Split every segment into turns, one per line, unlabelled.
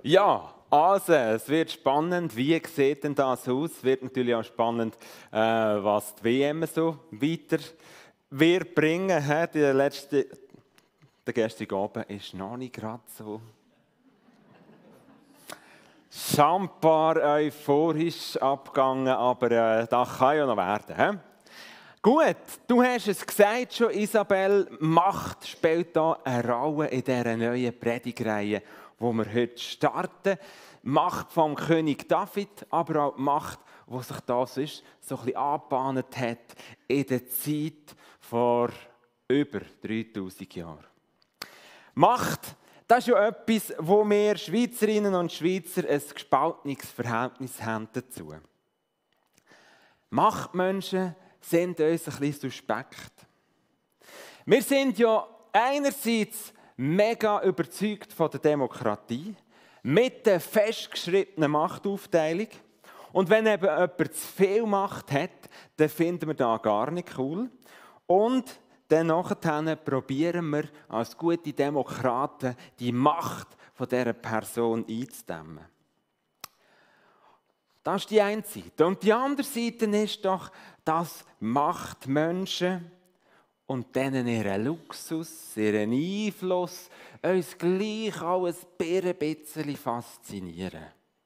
Ja, also, es wird spannend. Wie sieht denn das aus? Es wird natürlich auch spannend, was die WM so weiter wird bringen. Der gestrige Abend ist noch nicht gerade so schambar euphorisch abgegangen, aber das kann ja noch werden. He? Gut, du hast es gesagt schon, Isabel, Macht spielt da eine Rolle in dieser neuen Predigreihe, wo wir heute starten. Macht vom König David, aber auch die Macht, die sich da sonst so ein bisschen angebahnt hat in der Zeit vor über 3000 Jahren. Macht, das ist ja etwas, wo wir Schweizerinnen und Schweizer ein gespaltenes Verhältnis haben dazu. Machtmenschen sind uns ein bisschen suspekt. Wir sind ja einerseits mega überzeugt von der Demokratie, mit der festgeschriebenen Machtaufteilung. Und wenn eben jemand zu viel Macht hat, dann finden wir das gar nicht cool. Und dann nachher probieren wir als gute Demokraten die Macht von dieser Person einzudämmen. Das ist die eine Seite. Und die andere Seite ist doch, dass Machtmenschen und denen ihren Luxus, ihren Einfluss uns gleich auch ein bisschen faszinieren.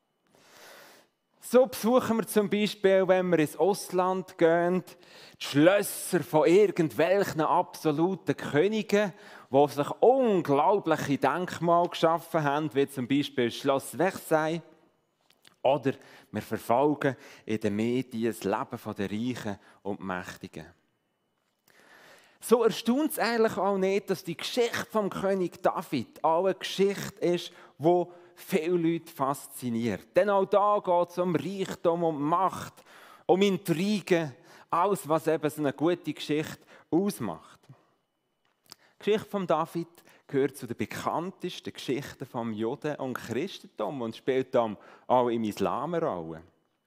So besuchen wir zum Beispiel, wenn wir ins Ausland gehen, die Schlösser von irgendwelchen absoluten Königen, die sich unglaubliche Denkmale geschaffen haben, wie zum Beispiel Schloss Versailles. Oder wir verfolgen in den Medien das Leben der Reichen und Mächtigen. So erstaunt es eigentlich auch nicht, dass die Geschichte vom König David auch eine Geschichte ist, die viele Leute fasziniert. Denn auch da geht es um Reichtum, um Macht, um Intrigen, alles, was eben so eine gute Geschichte ausmacht. Die Geschichte von David gehört zu den bekanntesten Geschichten vom Juden- und Christentum und spielt dann auch im Islam eine Rolle.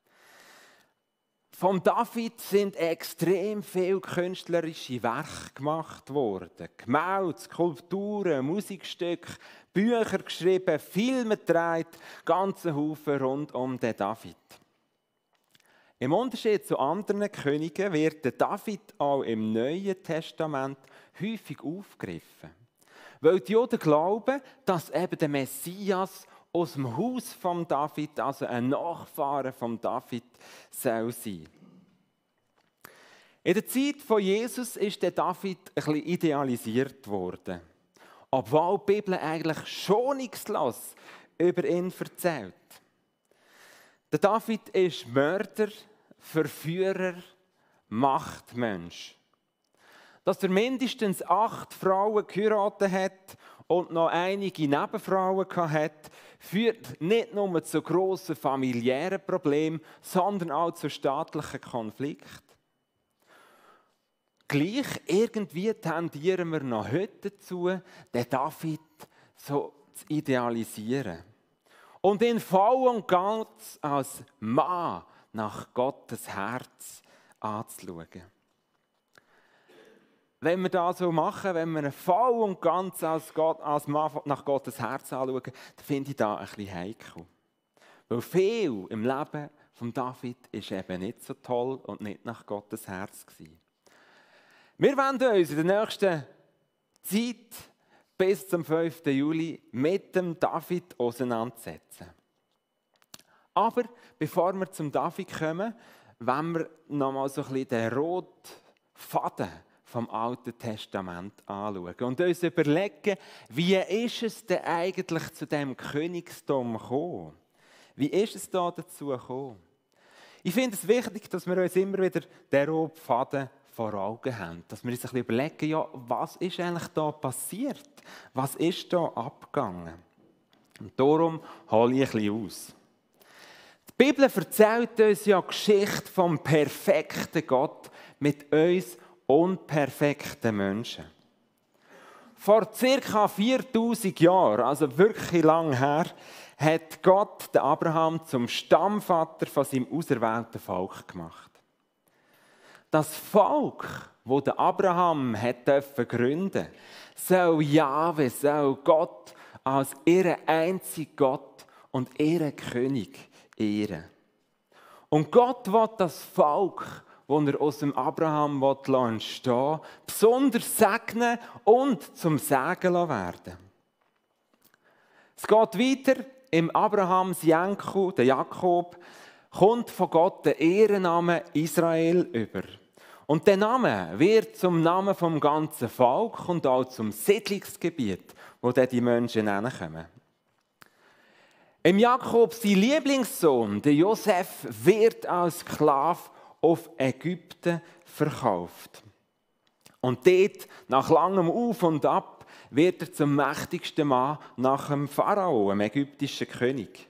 Von David sind extrem viele künstlerische Werke gemacht worden. Gemälde, Skulpturen, Musikstücke, Bücher geschrieben, Filme gedreht, ganze Haufen rund um den David. Im Unterschied zu anderen Königen wird der David auch im Neuen Testament häufig aufgegriffen. Weil die Juden glauben, dass eben der Messias aus dem Haus von David, also ein Nachfahre von David, soll sein. In der Zeit von Jesus ist der David ein bisschen idealisiert worden. Obwohl die Bibel eigentlich schonungslos über ihn erzählt. Der David ist Mörder, Verführer, Machtmensch. Dass er mindestens 8 Frauen geheiratet hat und noch einige Nebenfrauen hatte, führt nicht nur zu grossen familiären Problemen, sondern auch zu staatlichen Konflikten. Gleich irgendwie tendieren wir noch heute dazu, den David so zu idealisieren. Und ihn voll und ganz als Mann nach Gottes Herz anzuschauen. Wenn wir das so machen, wenn wir ihn voll und ganz als Mann nach Gottes Herz anschauen, dann finde ich das ein bisschen heikel. Weil viel im Leben von David ist eben nicht so toll und nicht nach Gottes Herz gewesen. Wir wollen uns in der nächsten Zeit bis zum 5. Juli mit dem David auseinandersetzen. Aber bevor wir zum David kommen, wollen wir noch mal so ein bisschen den roten Faden vom Alten Testament anschauen und uns überlegen, wie ist es denn eigentlich zu diesem Königstum gekommen? Wie ist es da dazu gekommen? Ich finde es wichtig, dass wir uns immer wieder den roten Faden vor Augen haben. Dass wir uns ein bisschen überlegen, ja, was ist eigentlich da passiert? Was ist da abgegangen? Und darum hole ich ein bisschen aus. Die Bibel erzählt uns ja die Geschichte vom perfekten Gott mit uns unperfekten Menschen. Vor ca. 4000 Jahren, also wirklich lang her, hat Gott den Abraham zum Stammvater von seinem auserwählten Volk gemacht. Das Volk, das der Abraham gründen durfte, soll Jahwe, soll Gott als ihren einzigen Gott und ihren König ehren. Und Gott will das Volk, das er aus dem Abraham entstehen will, besonders segnen und zum Segen werden. Es geht weiter. Im Abrahams Enkel, der Jakob, kommt von Gott der Ehrenname Israel über. Und der Name wird zum Namen vom ganzen Volk und auch zum Siedlungsgebiet, wo dann die Menschen hinkommen. Im Jakob, sein Lieblingssohn, der Josef, wird als Sklave auf Ägypten verkauft. Und dort, nach langem Auf und Ab, wird er zum mächtigsten Mann nach dem Pharao, dem ägyptischen König.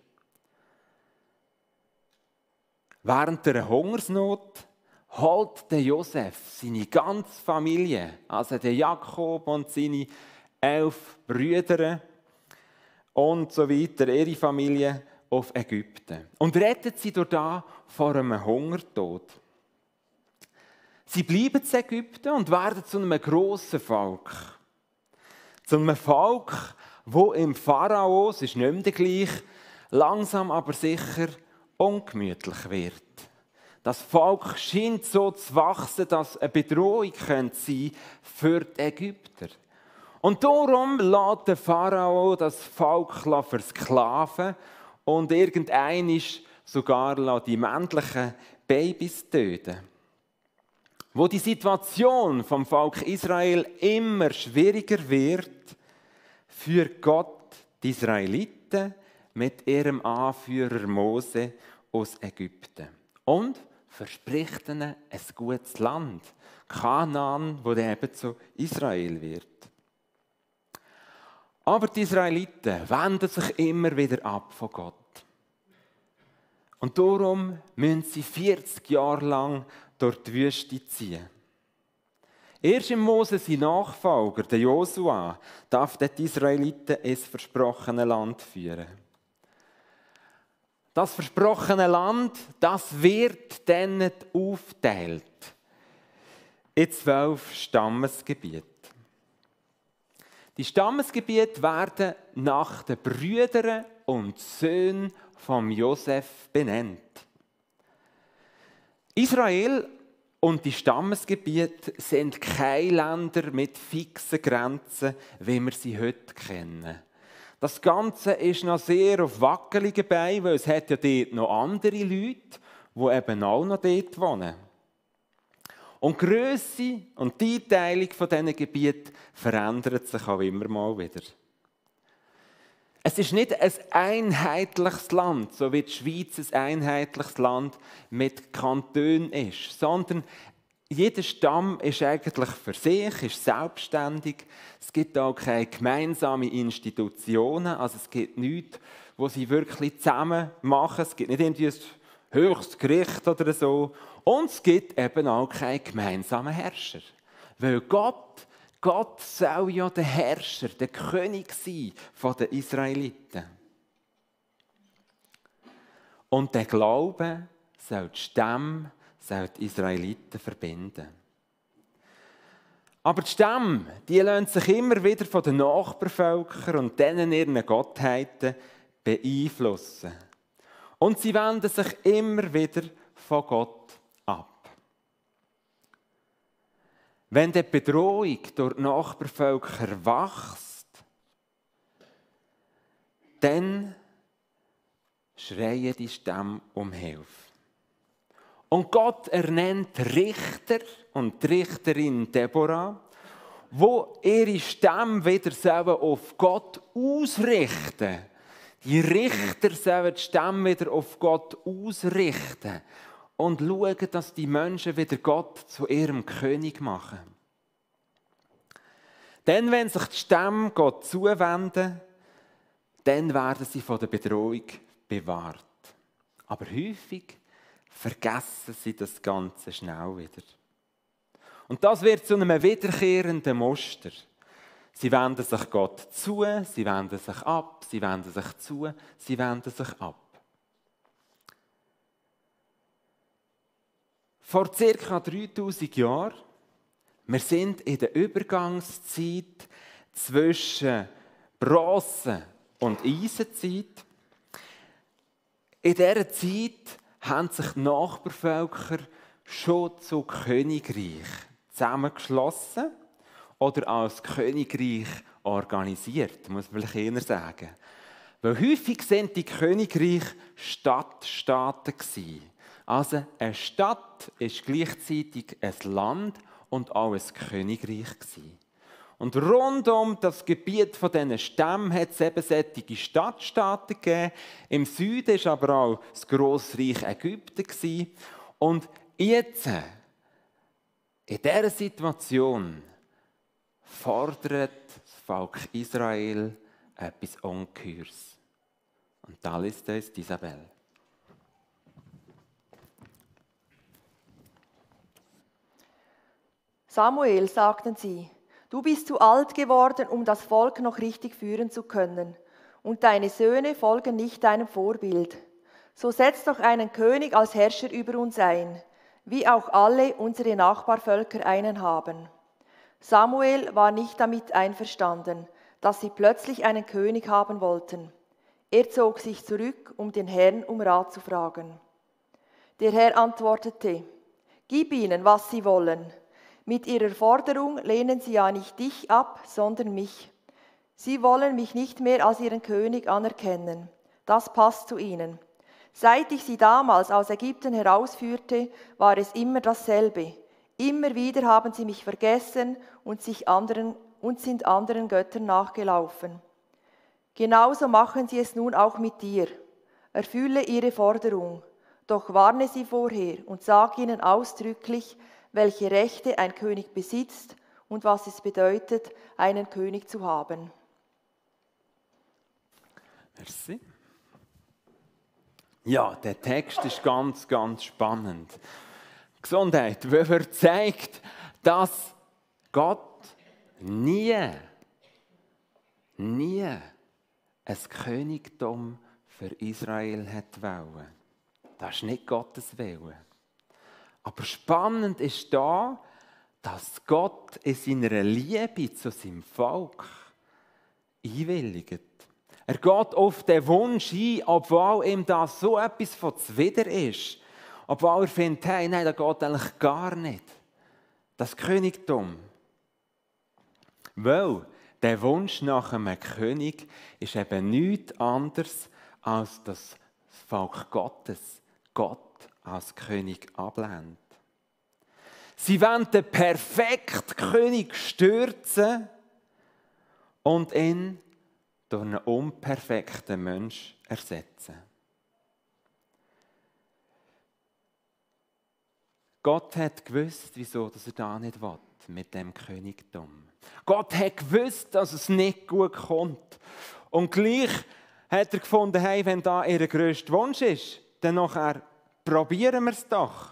Während der Hungersnot holt der Josef seine ganze Familie, also der Jakob und seine 11 Brüder und so weiter, ihre Familie, auf Ägypten und rettet sie dort vor einem Hungertod. Sie bleiben in Ägypten und werden zu einem grossen Volk. Zu einem Volk, das im Pharao, es ist nicht mehr gleich, langsam aber sicher ungemütlich wird. Das Volk scheint so zu wachsen, dass eine Bedrohung sein könnte für die Ägypter. Und darum lässt der Pharao das Volk versklaven und irgendeinmal sogar die männlichen Babys töten. Wo die Situation vom Volk Israel immer schwieriger wird, führt Gott die Israeliten mit ihrem Anführer Mose aus Ägypten und verspricht ihnen ein gutes Land, Kanaan, wo dann eben zu Israel wird. Aber die Israeliten wenden sich immer wieder ab von Gott. Und darum müssen sie 40 Jahre lang durch die Wüste ziehen. Erst im Mose, sein Nachfolger, der Josua, darf die Israeliten ins versprochene Land führen. Das versprochene Land, das wird dann aufgeteilt in 12 Stammesgebiete. Die Stammesgebiete werden nach den Brüdern und Söhnen von Josef benannt. Israel und die Stammesgebiete sind keine Länder mit fixen Grenzen, wie wir sie heute kennen. Das Ganze ist noch sehr auf wackeligen Beinen, weil es hat ja dort noch andere Leute, die eben auch noch dort wohnen. Und die Grösse und die Einteilung von diesen Gebieten verändert sich auch immer mal wieder. Es ist nicht ein einheitliches Land, so wie die Schweiz ein einheitliches Land mit Kantonen ist, sondern jeder Stamm ist eigentlich für sich, ist selbstständig. Es gibt auch keine gemeinsamen Institutionen, also es gibt nichts, wo sie wirklich zusammen machen. Es gibt nicht irgendwie ein höchstes Gericht oder so. Und es gibt eben auch keinen gemeinsamen Herrscher. Weil Gott soll ja der Herrscher, der König sein von den Israeliten. Und der Glaube soll die Stämme, soll die Israeliten verbinden. Aber die Stämme, die lassen sich immer wieder von den Nachbarvölkern und denen ihren Gottheiten beeinflussen. Und sie wenden sich immer wieder von Gott ab. Wenn die Bedrohung durch die Nachbarvölker wächst, dann schreien die Stämme um Hilfe. Und Gott ernennt Richter und die Richterin Deborah, wo ihre Stämme wieder auf Gott ausrichten. Die Richter sollen die Stämme wieder auf Gott ausrichten und schauen, dass die Menschen wieder Gott zu ihrem König machen. Denn wenn sich die Stämme Gott zuwenden, dann werden sie von der Bedrohung bewahrt. Aber häufig vergessen sie das Ganze schnell wieder. Und das wird zu einem wiederkehrenden Muster. Sie wenden sich Gott zu, sie wenden sich ab, sie wenden sich zu, sie wenden sich ab. Vor ca. 3000 Jahren, wir sind in der Übergangszeit zwischen Bronze- und Eisenzeit, In dieser Zeit haben sich die Nachbarvölker schon zu Königreich zusammengeschlossen oder als Königreich organisiert, muss man vielleicht eher sagen. Weil häufig sind die Königreiche Stadtstaaten gewesen. Also eine Stadt ist gleichzeitig ein Land und auch ein Königreich gewesen. Und rund um das Gebiet von diesen Stämmen hat es eben solche Stadtstaaten gegeben. Im Süden war aber auch das Grossreich Ägypten gewesen. Und jetzt, in dieser Situation, fordert das Volk Israel etwas Ungeheures. Und da liest es Isabel.
Samuel, sagten sie, du bist zu alt geworden, um das Volk noch richtig führen zu können, und deine Söhne folgen nicht deinem Vorbild. So setz doch einen König als Herrscher über uns ein, wie auch alle unsere Nachbarvölker einen haben. Samuel war nicht damit einverstanden, dass sie plötzlich einen König haben wollten. Er zog sich zurück, um den Herrn um Rat zu fragen. Der Herr antwortete, gib ihnen, was sie wollen. Mit ihrer Forderung lehnen sie ja nicht dich ab, sondern mich. Sie wollen mich nicht mehr als ihren König anerkennen. Das passt zu ihnen. Seit ich sie damals aus Ägypten herausführte, war es immer dasselbe. Immer wieder haben sie mich vergessen und sind anderen Göttern nachgelaufen. Genauso machen sie es nun auch mit dir. Erfülle ihre Forderung, doch warne sie vorher und sag ihnen ausdrücklich, welche Rechte ein König besitzt und was es bedeutet, einen König zu haben.
Merci. Ja, der Text ist ganz, ganz spannend. Gesundheit, weil er zeigt, dass Gott nie ein Königtum für Israel hat wollen. Das ist nicht Gottes Wille. Aber spannend ist da, dass Gott in seiner Liebe zu seinem Volk einwilligt. Er geht auf den Wunsch ein, obwohl ihm das so etwas von zuwider ist. Obwohl er findet, hey, nein, das geht eigentlich gar nicht. Das Königtum. Weil der Wunsch nach einem König ist eben nichts anderes, als das Volk Gottes Gott als König ablehnt. Sie wollen den perfekten König stürzen und ihn durch einen unperfekten Menschen ersetzen. Gott hat gewusst, wieso er da nicht will, mit dem Königtum. Gott hat gewusst, dass es nicht gut kommt. Und gleich hat er gefunden, hey, wenn da ihr grösster Wunsch ist, dann nachher probieren wir es doch.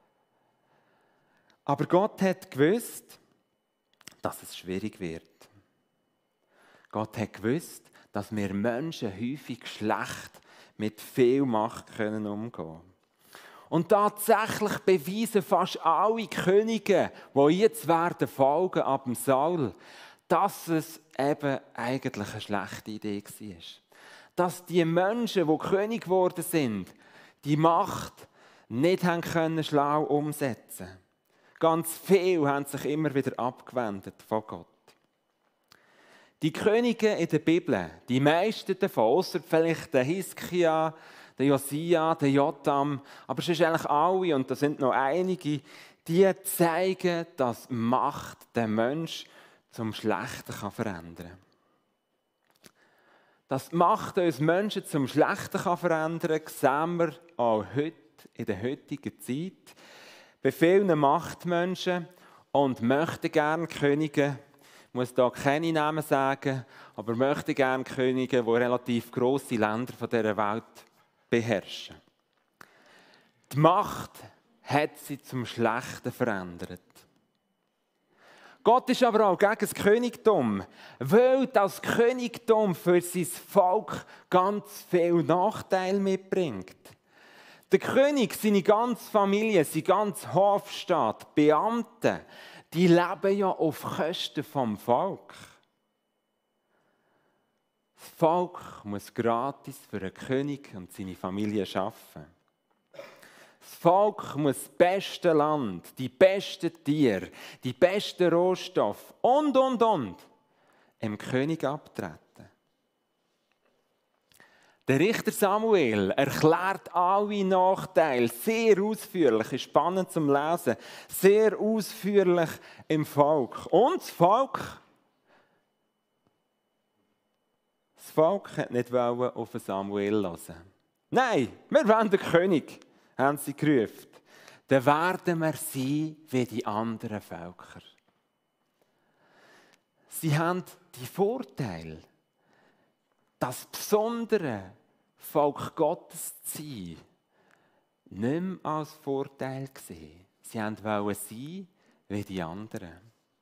Aber Gott hat gewusst, dass es schwierig wird. Gott hat gewusst, dass wir Menschen häufig schlecht mit viel Macht umgehen können. Und tatsächlich beweisen fast alle Könige, die jetzt werden folgen ab dem Saul, dass es eben eigentlich eine schlechte Idee war. Dass die Menschen, die König geworden sind, die Macht nicht haben können schlau umsetzen. Ganz viele haben sich immer wieder abgewendet von Gott. Die Könige in der Bibel, die meisten davon, ausser vielleicht der Hiskia, der Josia, der Jotam, aber es sind eigentlich alle, und da sind noch einige, die zeigen, dass Macht den Menschen zum Schlechten verändern kann. Dass die Macht uns Menschen zum Schlechten verändern kann, sehen wir auch heute, in der heutigen Zeit, bei vielen Machtmenschen und möchten gerne Könige, ich muss hier keine Namen sagen, aber möchten gerne Könige, die relativ grosse Länder dieser Welt beherrschen. Die Macht hat sie zum Schlechten verändert. Gott ist aber auch gegen das Königtum, weil das Königtum für sein Volk ganz viel Nachteile mitbringt. Der König, seine ganze Familie, sein ganzer Hofstaat, Beamte, die leben ja auf Kosten vom Volk. Das Volk muss gratis für einen König und seine Familie arbeiten. Das Volk muss das beste Land, die besten Tiere, die besten Rohstoffe und dem König abtreten. Der Richter Samuel erklärt alle Nachteile sehr ausführlich, ist spannend zum Lesen, sehr ausführlich im Volk. Und das Volk hat nicht auf Samuel hören. Nein, wir wollen den König, haben sie gerufen. Dann werden wir sein wie die anderen Völker. Sie haben die Vorteile, das besondere Volk Gottes zu sein, nicht mehr als Vorteil gesehen. Sie wollten sein wie die anderen.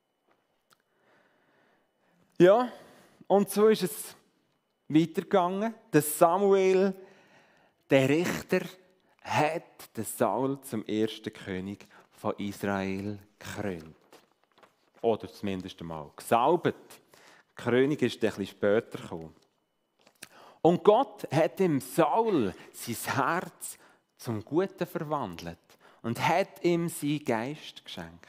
Ja, und so ist es weitergegangen. Der Samuel, der Richter, hat den Saul zum ersten König von Israel gekrönt. Oder zumindest einmal gesalbt. Der König ist ein bisschen später gekommen. Und Gott hat dem Saul sein Herz zum Guten verwandelt und hat ihm seinen Geist geschenkt.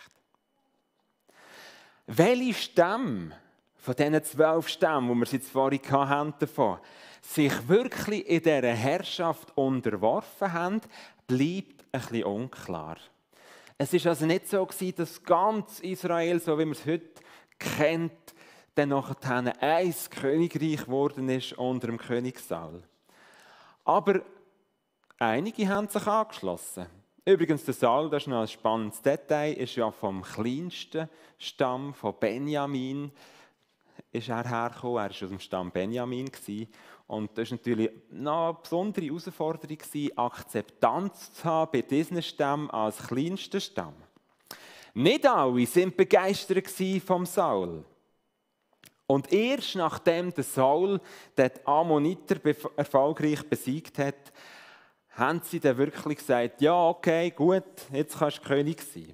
Welche Stämme von diesen 12 Stämmen, die wir jetzt vorhin hatten, sich wirklich in dieser Herrschaft unterworfen haben, bleibt ein bisschen unklar. Es war also nicht so, dass ganz Israel, so wie man es heute kennt, dann nachher ein Königreich geworden ist unter dem König Saul. Aber einige haben sich angeschlossen. Übrigens, der Saul, das ist noch ein spannendes Detail, ist ja vom kleinsten Stamm von Benjamin ist er hergekommen. Er war aus dem Stamm Benjamin. Und das war natürlich noch eine besondere Herausforderung, Akzeptanz zu haben bei diesen Stämmen als kleinsten Stamm. Nicht alle waren begeistert vom Saul. Und erst nachdem der Saul den Ammoniter erfolgreich besiegt hat, haben sie dann wirklich gesagt, ja, okay, gut, jetzt kannst du König sein.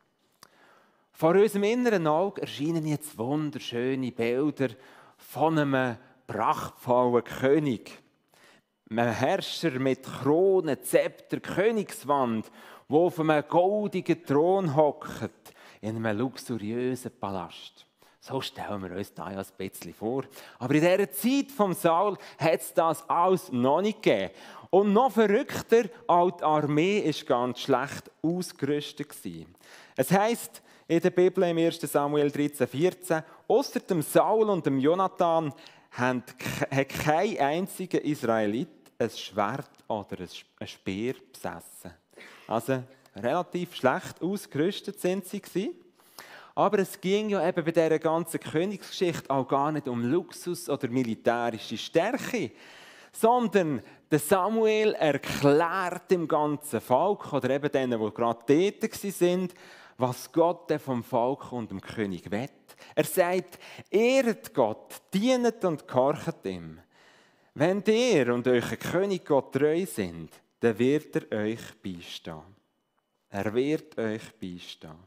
Vor unserem inneren Auge erscheinen jetzt wunderschöne Bilder von einem prachtvollen König. Ein Herrscher mit Krone, Zepter, Königswand, der auf einem goldigen Thron hockt, in einem luxuriösen Palast. So stellen wir uns das ja ein bisschen vor. Aber in dieser Zeit vom Saul hat es das alles noch nicht gegeben. Und noch verrückter, auch die Armee war ganz schlecht ausgerüstet. Es heisst in der Bibel im 1. Samuel 13,14, ausser dem Saul und dem Jonathan hat kein einziger Israelit ein Schwert oder ein Speer besessen. Also relativ schlecht ausgerüstet sind sie. Aber es ging ja eben bei dieser ganzen Königsgeschichte auch gar nicht um Luxus oder militärische Stärke, sondern der Samuel erklärt dem ganzen Volk oder eben denen, die gerade tätig sind, was Gott vom Volk und dem König will. Er sagt, ehret Gott, dienet und gehorchet ihm. Wenn ihr und euer König Gott treu sind, dann wird er euch beistehen. Er wird euch beistehen.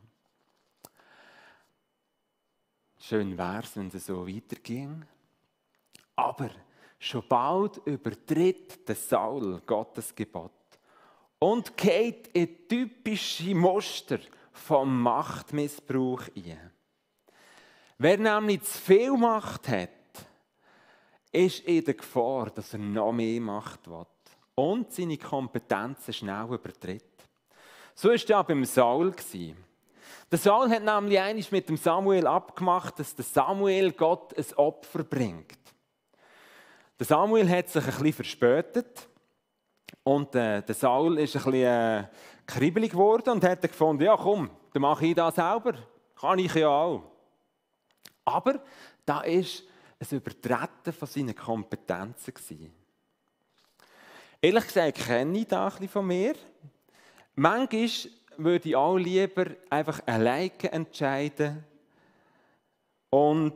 Schön wäre es, wenn es so weiterging. Aber schon bald übertritt der Saul Gottes Gebot und geht in typische Muster vom Machtmissbrauch ein. Wer nämlich zu viel Macht hat, ist in der Gefahr, dass er noch mehr Macht will und seine Kompetenzen schnell übertritt. So war es ja beim Saul. Der Saul hat nämlich einmal mit dem Samuel abgemacht, dass der Samuel Gott ein Opfer bringt. Der Samuel hat sich ein bisschen verspätet und der Saul ist ein bisschen kribbelig geworden und hat gefunden, ja komm, dann mache ich das selber, kann ich ja auch. Aber da war ein Übertreten von seinen Kompetenzen. Ehrlich gesagt kenne ich das ein bisschen von mir. Manchmal würde ich auch lieber einfach alleine entscheiden und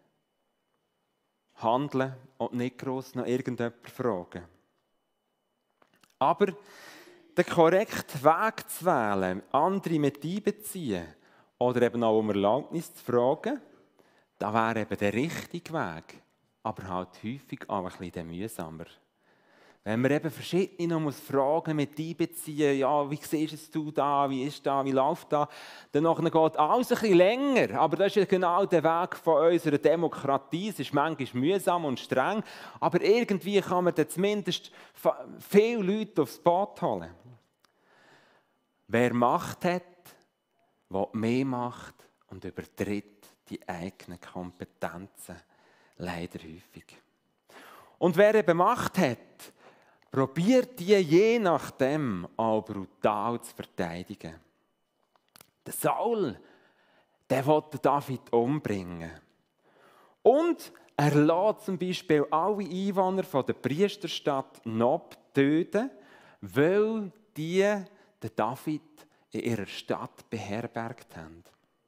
handeln und nicht gross noch irgendjemanden fragen. Aber den korrekten Weg zu wählen, andere mit einbeziehen oder eben auch um Erlaubnis zu fragen, das wäre eben der richtige Weg. aber halt häufig auch ein bisschen mühsamer. Wenn wir eben verschiedene noch Fragen mit einbeziehen, ja, wie siehst du da, wie ist da, wie läuft da, dann geht alles ein bisschen länger. Aber das ist ja genau der Weg von unserer Demokratie. Es ist manchmal mühsam und streng, aber irgendwie kann man dann zumindest viele Leute aufs Boot holen. Wer Macht hat, will mehr Macht und übertritt die eigenen Kompetenzen leider häufig. Und wer eben Macht hat, probiert die je nachdem auch brutal zu verteidigen. Der Saul, der will David umbringen. Und er lässt zum Beispiel alle Einwohner von der Priesterstadt Nob töten, weil die den David in ihrer Stadt beherbergt haben.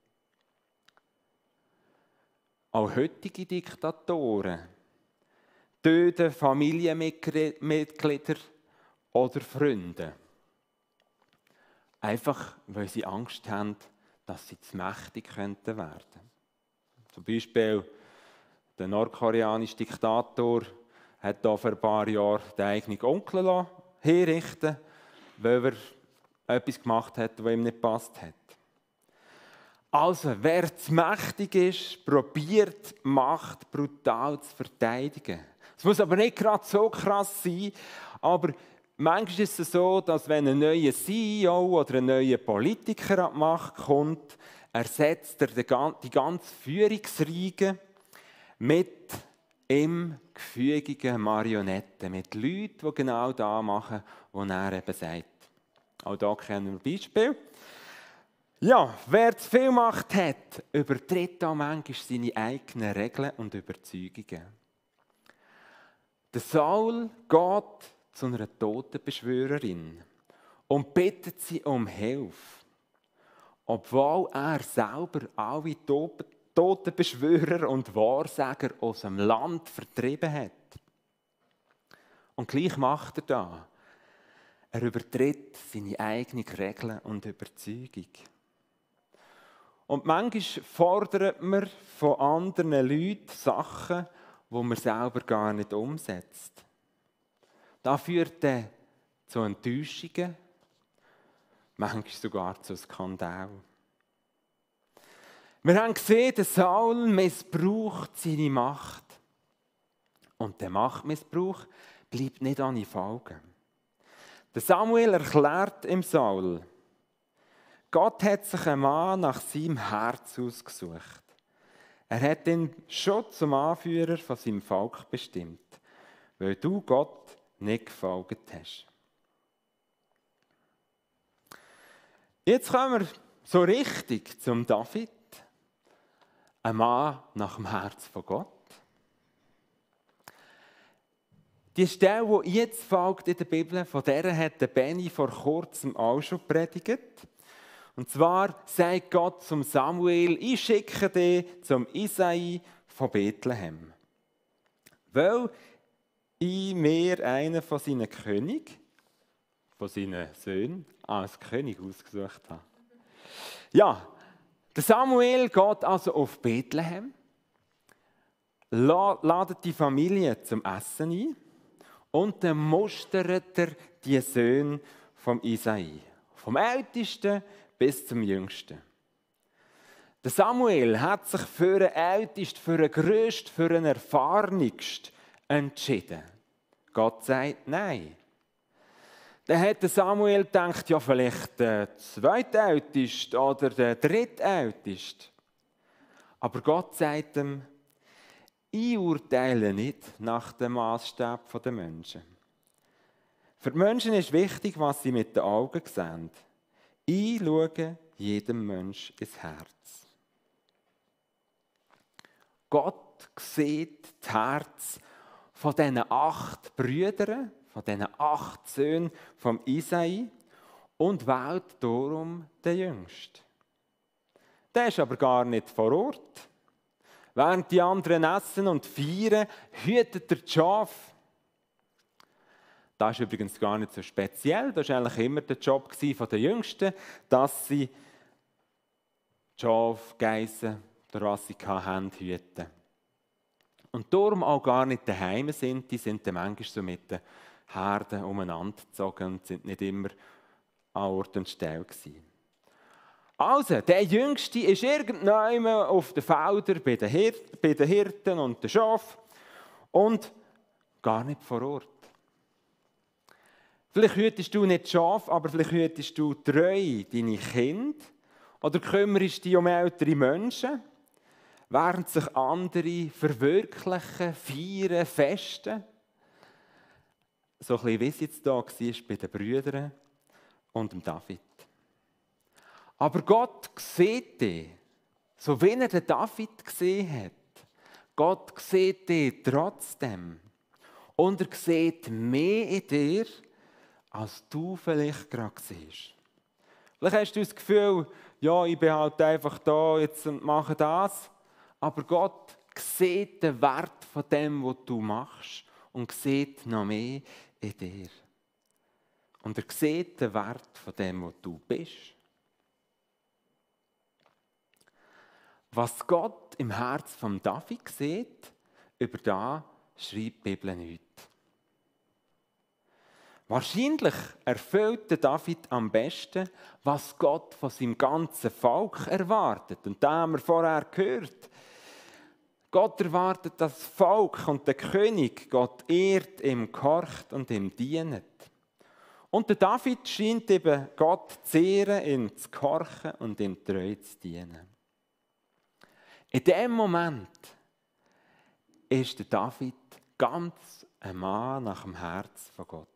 Auch heutige Diktatoren töten Familienmitglieder oder Freunde. Einfach, weil sie Angst haben, dass sie zu mächtig werden könnten. Zum Beispiel der nordkoreanische Diktator hat da vor ein paar Jahren den eigenen Onkel hinrichten, weil er etwas gemacht hat, was ihm nicht gepasst hat. Also, wer zu mächtig ist, probiert die Macht brutal zu verteidigen. Es muss aber nicht gerade so krass sein, aber manchmal ist es so, dass wenn ein neuer CEO oder ein neuer Politiker an die Macht kommt, ersetzt er die ganze Führungsriege mit ihm gefügigen Marionetten, mit Leuten, die genau das machen, was er eben sagt. Auch hier kennen wir Beispiele. Ja, wer zu viel Macht hat, übertritt auch manchmal seine eigenen Regeln und Überzeugungen. Der Saul geht zu einer Totenbeschwörerin und bittet sie um Hilfe, obwohl er selber alle Totenbeschwörer und Wahrsager aus dem Land vertrieben hat. Und gleich macht er das. Er übertritt seine eigenen Regeln und Überzeugung. Und manchmal fordert man von anderen Leuten Sachen, die man selber gar nicht umsetzt. Das führt dann zu Enttäuschungen, manchmal sogar zu Skandalen. Wir haben gesehen, der Saul missbraucht seine Macht. Und der Machtmissbrauch bleibt nicht ohne Folgen. Der Samuel erklärt im Saul, Gott hat sich einen Mann nach seinem Herz ausgesucht. Er hat ihn schon zum Anführer von seinem Volk bestimmt, weil du Gott nicht gefolgt hast. Jetzt kommen wir so richtig zum David, ein Mann nach dem Herz von Gott. Die Stelle, die jetzt folgt in der Bibel, von der hat der Benny vor kurzem auch schon predigt. Und zwar sagt Gott zum Samuel, ich schicke dich zum Isai von Bethlehem, weil ich mir einen von seinen Königen, von seinen Söhnen, als König ausgesucht habe. Ja, der Samuel geht also auf Bethlehem, ladet die Familie zum Essen ein und dann mustert er die Söhne vom Isai, vom Ältesten bis zum Jüngsten. Der Samuel hat sich für den Ältesten, für den Größten, für den Erfahrensten entschieden. Gott sagt Nein. Dann hat der Samuel gedacht, ja vielleicht der Zweitälteste oder der Drittälteste. Aber Gott sagt ihm, ich urteile nicht nach dem Maßstab der Menschen. Für die Menschen ist wichtig, was sie mit den Augen sehen. Ich schaue jedem Menschen ins Herz. Gott sieht das Herz von diesen 8 Brüdern, von diesen 8 Söhnen vom Isai und wählt darum den Jüngsten. Der ist aber gar nicht vor Ort. Während die anderen essen und feiern, hütet er die Schafe. Das ist übrigens gar nicht so speziell. Das war eigentlich immer der Job der Jüngsten, dass sie die Schafe, Geissen oder was sie hatten, hüten. und darum auch gar nicht daheim sind. Die sind dann manchmal so mit den Herden umeinander gezogen und sind nicht immer an Ort und Stelle gewesen. Also, der Jüngste ist irgendwann auf den Feldern bei den Hirten und den Schafen und gar nicht vor Ort. Vielleicht hütest du nicht Schaf, aber vielleicht hütest du treu deine Kinder oder kümmerst dich um ältere Menschen, während sich andere verwirklichen, feiern, festen. So ein bisschen wie es jetzt da war bei den Brüdern und dem David. Aber Gott sieht dich, so wie er den David gesehen hat. Gott sieht dich trotzdem. Und er sieht mehr in dir, als du vielleicht gerade siehst. Vielleicht hast du das Gefühl, ja, ich bin halt einfach da jetzt und mache das. Aber Gott sieht den Wert von dem, was du machst und sieht noch mehr in dir. Und er sieht den Wert von dem, was du bist. Was Gott im Herz von David sieht, über das schreibt die Bibel nichts. Wahrscheinlich erfüllt David am besten, was Gott von seinem ganzen Volk erwartet. Und da haben wir vorher gehört. Gott erwartet das Volk und der König, Gott ehrt, ihm gehorcht und ihm dient. Und der David scheint eben Gott zu ehren, ihm zu gehorchen und ihm treu zu dienen. In dem Moment ist der David ganz ein Mann nach dem Herz von Gott.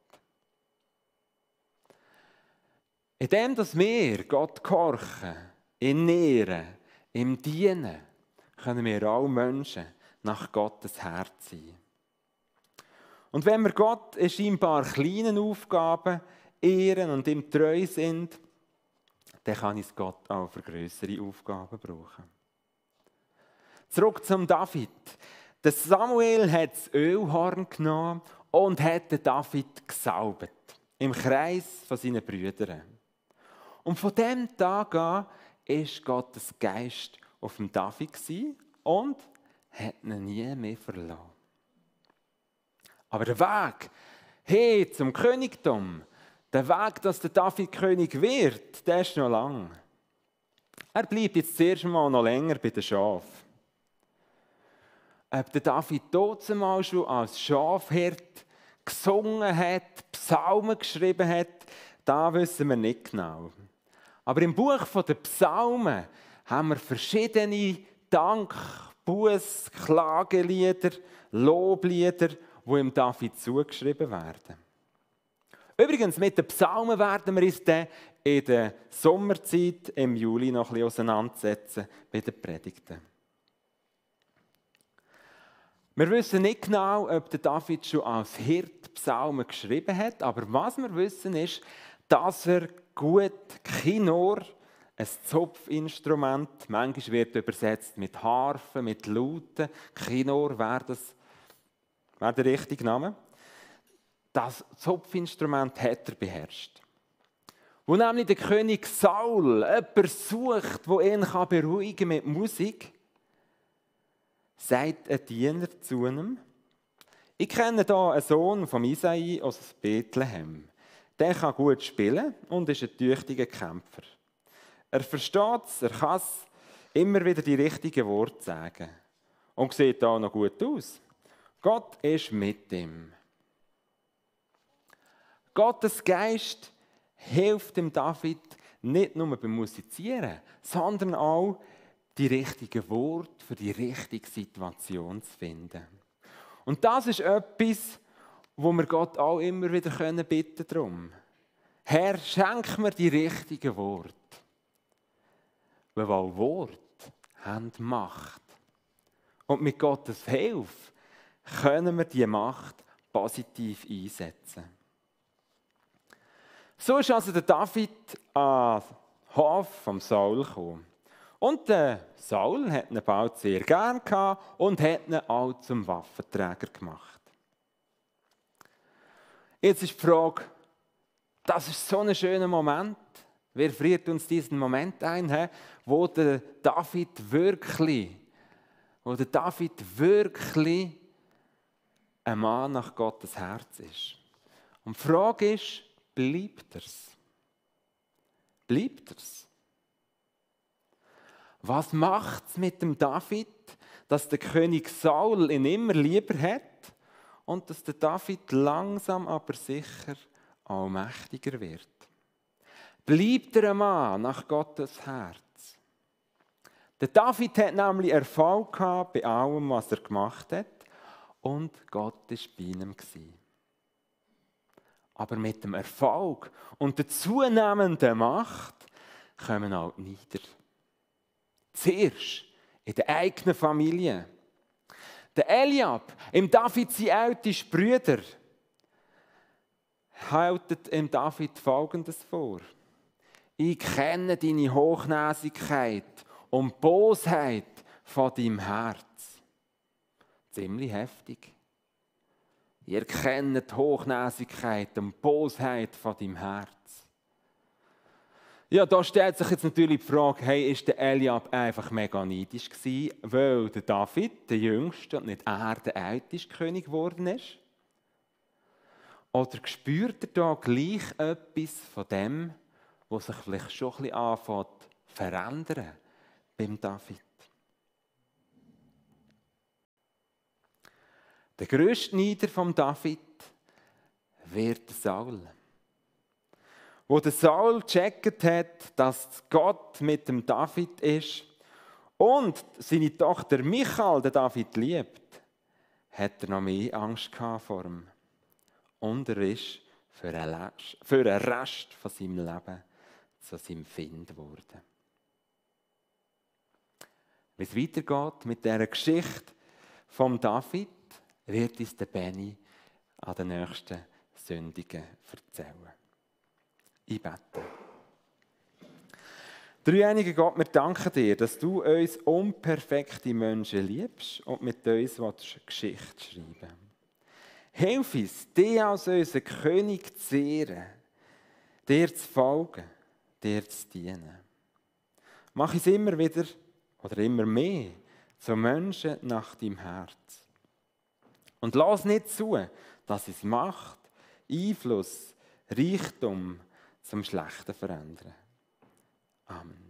Indem dass wir Gott gehorchen, ihn ehren, ihm dienen, können wir alle Menschen nach Gottes Herz sein. Und wenn wir Gott in scheinbar kleinen Aufgaben ehren und ihm treu sind, dann kann uns Gott auch für grössere Aufgaben brauchen. Zurück zum David. Der Samuel hat das Ölhorn genommen und hat den David gesalbt. Im Kreis von seinen Brüdern. Und von dem Tag an war Gottes Geist auf dem David und hat ihn nie mehr verlassen. Aber der Weg hin zum Königtum, der Weg, dass der David König wird, der ist noch lang. Er bleibt jetzt zuerst mal noch länger bei den Schafen. Ob der David damals schon als Schafhirt gesungen hat, Psalmen geschrieben hat, das wissen wir nicht genau. Aber im Buch der Psalmen haben wir verschiedene Dank-, Buß-, Klagelieder, Loblieder, die dem David zugeschrieben werden. Übrigens, mit den Psalmen werden wir uns dann in der Sommerzeit im Juli noch ein bisschen auseinandersetzen bei den Predigten. Wir wissen nicht genau, ob der David schon als Hirt Psalmen geschrieben hat, aber was wir wissen ist, dass er gut Kinnor, ein Zupfinstrument, manchmal wird übersetzt mit Harfe, mit Lauten, Kinnor wäre der richtige Name. Das Zupfinstrument hat er beherrscht. Wo nämlich der König Saul jemanden sucht, der ihn beruhigen kann mit Musik, sagt ein Diener zu ihm: Ich kenne hier einen Sohn von Isai aus Bethlehem. Der kann gut spielen und ist ein tüchtiger Kämpfer. Er versteht es, er kann es, immer wieder die richtigen Worte sagen. Und sieht auch noch gut aus. Gott ist mit ihm. Gottes Geist hilft dem David nicht nur beim Musizieren, sondern auch, die richtigen Worte für die richtige Situation zu finden. Und das ist etwas, wo wir Gott auch immer wieder bitten können. Herr, schenk mir die richtigen Worte. Weil Worte haben Macht. Und mit Gottes Hilfe können wir diese Macht positiv einsetzen. So ist also der David an den Hof vom Saul gekommen. Und der Saul hat ihn bald sehr gern gehabt und hat ihn auch zum Waffenträger gemacht. Jetzt ist die Frage, das ist so ein schöner Moment. Wer friert uns diesen Moment ein, wo der David wirklich, wo der David wirklich ein Mann nach Gottes Herz ist. Und die Frage ist, bleibt er's? Bleibt er's? Was macht es mit dem David, dass der König Saul ihn immer lieber hat und dass der David langsam aber sicher allmächtiger wird? Bleibt er ein Mann nach Gottes Herz? Der David hat nämlich Erfolg gehabt bei allem, was er gemacht hat, und Gott war bei ihm. Aber mit dem Erfolg und der zunehmenden Macht kommen auch die Neider. Zuerst in der eigenen Familie. Der Eliab, im David sein ältester Bruder, hält dem David Folgendes vor: Ich kenne deine Hochnäsigkeit und Bosheit von deinem Herz. Ziemlich heftig. Ihr kennt die Hochnäsigkeit und Bosheit von deinem Herz. Ja, da stellt sich jetzt natürlich die Frage, hey, ist der Eliab einfach mega neidisch gewesen, weil der David, der Jüngste und nicht er, der älteste König geworden ist? Oder spürt er da gleich etwas von dem, was sich vielleicht schon ein bisschen anfängt zu verändern beim David? Der grösste Neider von David wird Saul. Wo der Saul gecheckt hat, dass Gott mit dem David ist und seine Tochter Michal den David liebt, hat er noch mehr Angst vor ihm. Und er ist für den Rest von seinem Leben zu seinem Find geworden. Wie es weitergeht mit dieser Geschichte von David, wird uns der Benni an den nächsten Sündigen erzählen. Ich bete. Dreieinige Gott, wir danken dir, dass du uns unperfekte Menschen liebst und mit uns Geschichte schreiben willst. Hilf uns, dich als unseren König zu ehren, dir zu folgen, dir zu dienen. Mach uns immer wieder oder immer mehr zu Menschen nach deinem Herz. Und lass nicht zu, dass es Macht, Einfluss, Reichtum zum Schlechten verändern. Amen.